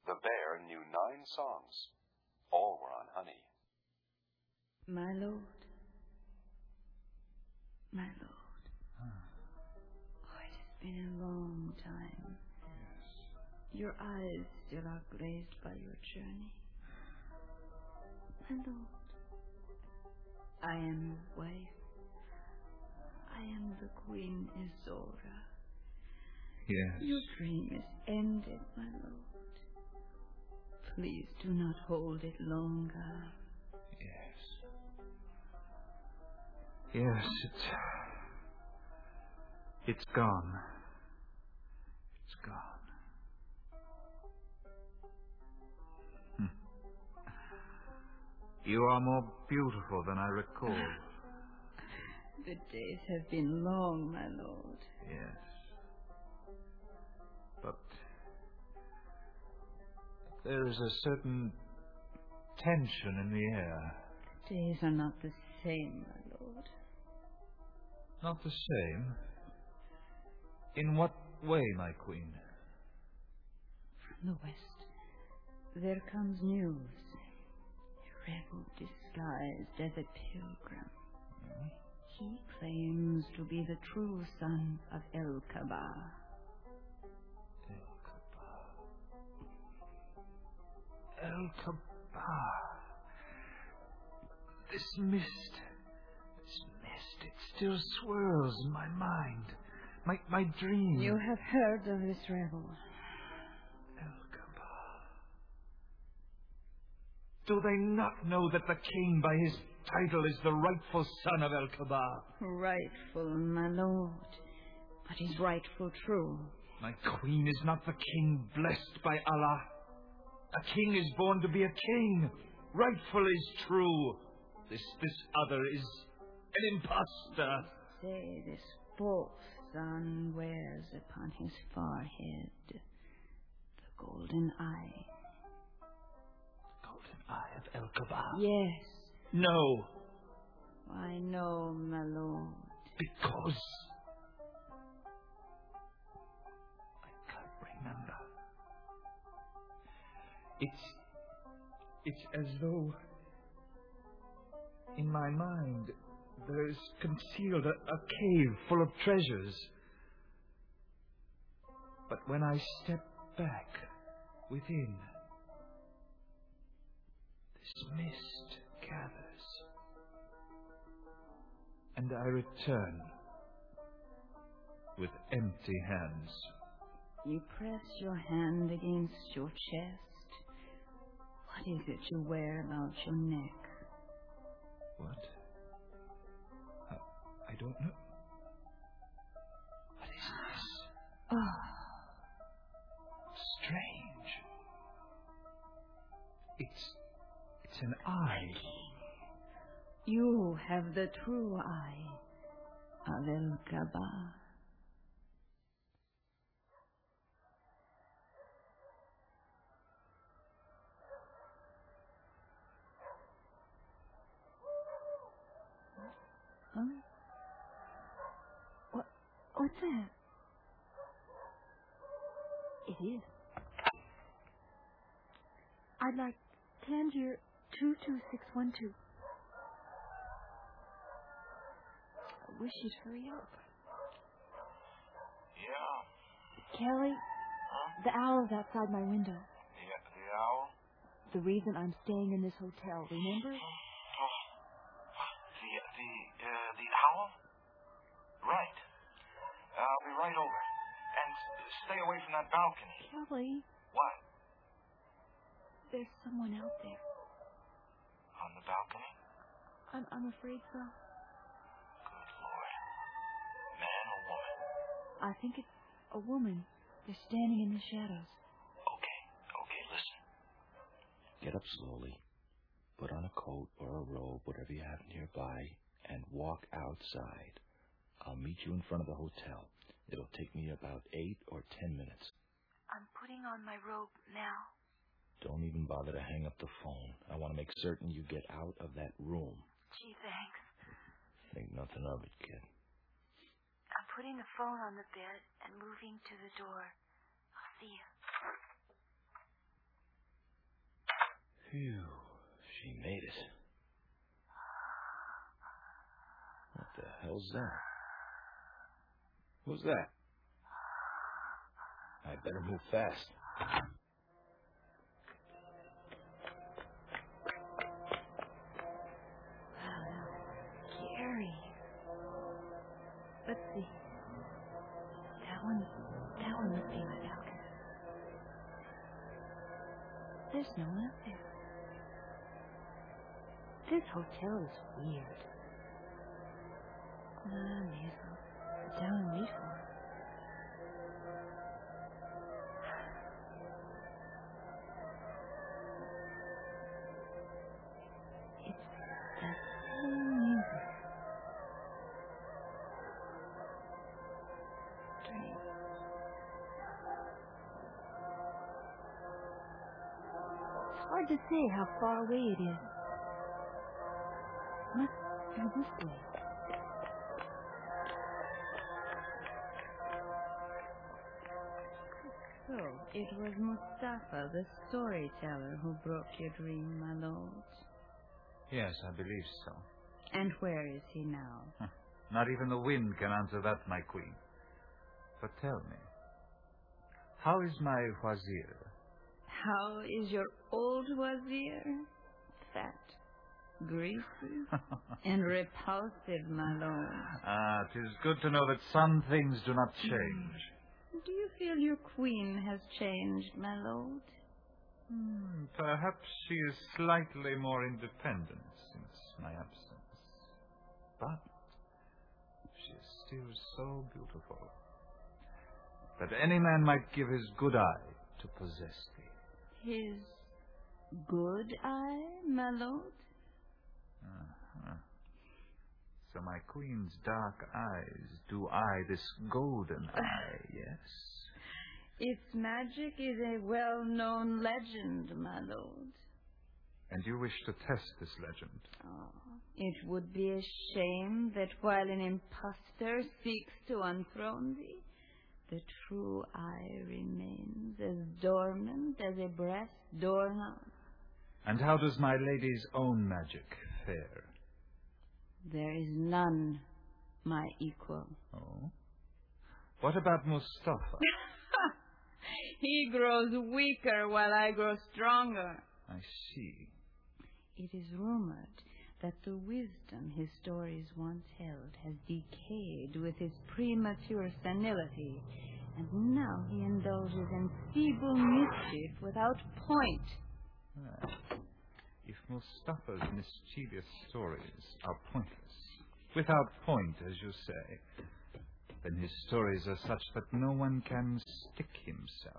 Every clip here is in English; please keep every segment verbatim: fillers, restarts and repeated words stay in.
The bear knew nine songs. All were on honey. My lord. My lord. Huh. Oh, it has been a long time. Yes. Your eyes still are glazed by your journey. My lord, I am your wife. I am the Queen Isora. Yes. Your dream is ended, my lord. Please do not hold it longer. Yes. Yes, it's... It's gone. It's gone. Hm. You are more beautiful than I recall. The days have been long, my lord. Yes. But there is a certain tension in the air. The days are not the same, my lord. Not the same? In what way, my queen? From the west, there comes news. A rebel disguised as a pilgrim. Hmm? He claims to be the true son of El-Kaba. El-Kaba. El-Kaba. This mist, this mist, it still swirls in my mind. My, my dream. You have heard of this rebel. El-Kaba. Do they not know that the king, by his title, is the rightful son of El-Kaba? Rightful, my lord. But is rightful true? My queen is not the king blessed by Allah. A king is born to be a king. Rightful is true. This this other is an impostor. Say this false son wears upon his forehead the golden eye. The golden eye of El-Kaba? Yes. No. I know, my lord. Because I can't remember. It's it's as though in my mind there is concealed a, a cave full of treasures. But when I step back within, this mist gathers, and I return with empty hands. You press your hand against your chest. What is it you wear about your neck? What? I, I don't know. What is this? Oh, Strange. It's... it's an eye. you have the true eye of El-Kaba. Huh? What? What's that? It is. I'd like Tangier two two six one two. I wish you'd hurry up. Yeah. Kelly, Huh? the owl's outside my window. The, the owl? The reason I'm staying in this hotel, remember? Oh. The, the, uh, the owl? Right. I'll be right over. And stay away from that balcony. Kelly, What? there's someone out there. On the balcony? I'm, I'm afraid so. Good Lord. Man or woman? I think it's a woman. They're standing in the shadows. Okay. Okay, listen. Get up slowly. Put on a coat or a robe, whatever you have nearby, and walk outside. I'll meet you in front of the hotel. It'll take me about eight or ten minutes. I'm putting on my robe now. Don't even bother to hang up the phone. I want to make certain you get out of that room. Gee, thanks. Think nothing of it, kid. I'm putting the phone on the bed and moving to the door. I'll see you. Phew. She made it. What the hell's that? Who's that? I better move fast. Let's see. That one, that one must be my balcony. There's no one up there. This hotel is weird. Uh, may as well sit down and wait for it. It's that same music. It's hard to say how far away it is. Must be this way. So, it was Mustafa, the storyteller, who broke your dream, my lord. Yes, I believe so. And where is he now? Huh. Not even the wind can answer that, my queen. But tell me, how is my wazir? How is your old wazir? Fat, greasy, and repulsive, my lord. Ah, 'tis good to know that some things do not change. Do you feel your queen has changed, my lord? Hmm, perhaps she is slightly more independent since my absence. But she is still so beautiful that any man might give his good eye to possess thee. His good eye, my lord? Uh-huh. So my queen's dark eyes do eye this golden eye, yes? Its magic is a well-known legend, my lord. And you wish to test this legend? Oh, it would be a shame that while an impostor seeks to unthrone thee, the true eye remains as dormant as a brass doorknob. And how does my lady's own magic fare? There is none my equal. Oh? What about Mustafa? He grows weaker while I grow stronger. I see. It is rumored that the wisdom his stories once held has decayed with his premature senility, and now he indulges in feeble mischief without point. Ah. If Mustafa's mischievous stories are pointless, without point, as you say, then his stories are such that no one can stick himself.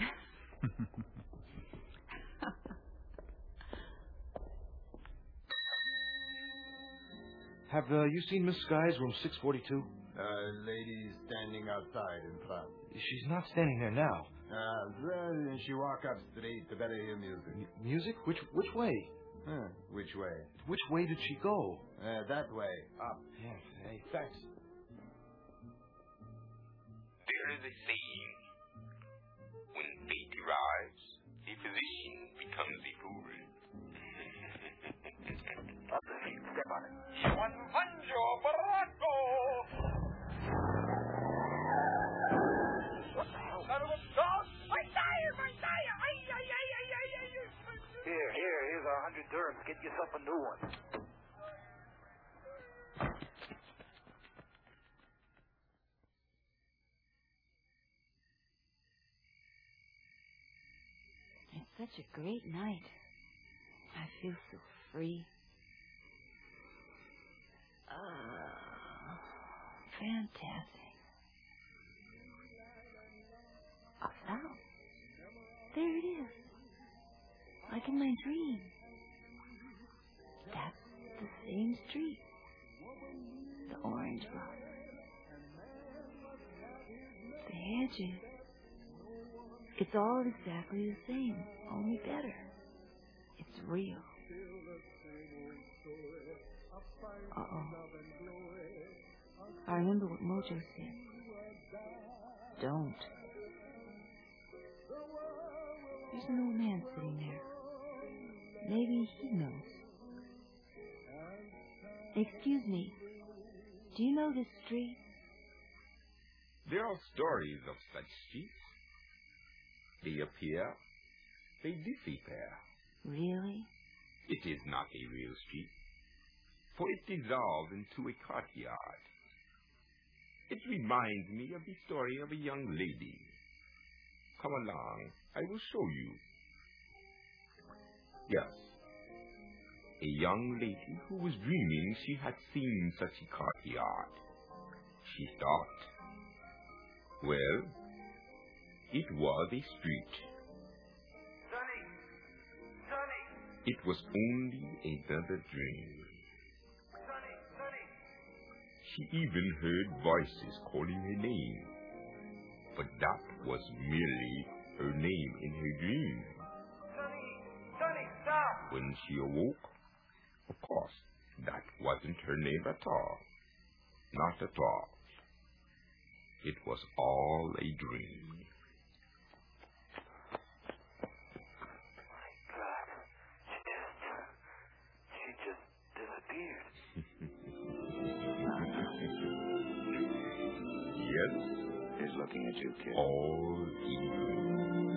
Have uh, you seen Miss Sky's room six forty-two? Uh, lady's standing outside in front. She's not standing there now. Uh, then she walk up straight to better hear music. M- music? Which which way? Huh, which way? Which way did she go? Uh, that way, up. Yes, hey, thanks. There is a saying, when fate arrives, a physician becomes a fool. Up the feet, step on it. Juan Pancho Barranco! What the hell? Son of a dog! My tire, my tire! Ay, ay, ay, ay, ay, ay, ay. Here, here, here's a hundred dirhams. Get yourself a new one. It's such a great night. I feel so free. Oh, fantastic. A fountain. There it is. Like in my dream. That's the same street. The orange block. The hedges. It's all exactly the same, only better. It's real. Uh-oh. I remember what Mojo said. Don't. There's an old man sitting there. Maybe he knows. Excuse me. Do you know this street? There are stories of such streets. They appear, they disappear. Really? It is not a real street, for it dissolves into a courtyard. It reminds me of the story of a young lady. Come along, I will show you. Yes, a young lady who was dreaming she had seen such a courtyard. She thought, well, it was a street. Sonny! Sonny! It was only another dream. Sonny! Sonny! She even heard voices calling her name, but that was merely her name in her dream. Sonny! Sonny, stop! When she awoke, of course, that wasn't her name at all. Not at all. It was all a dream. My God. She just... she just disappeared. Yes? He's looking at you, kid. All a dream.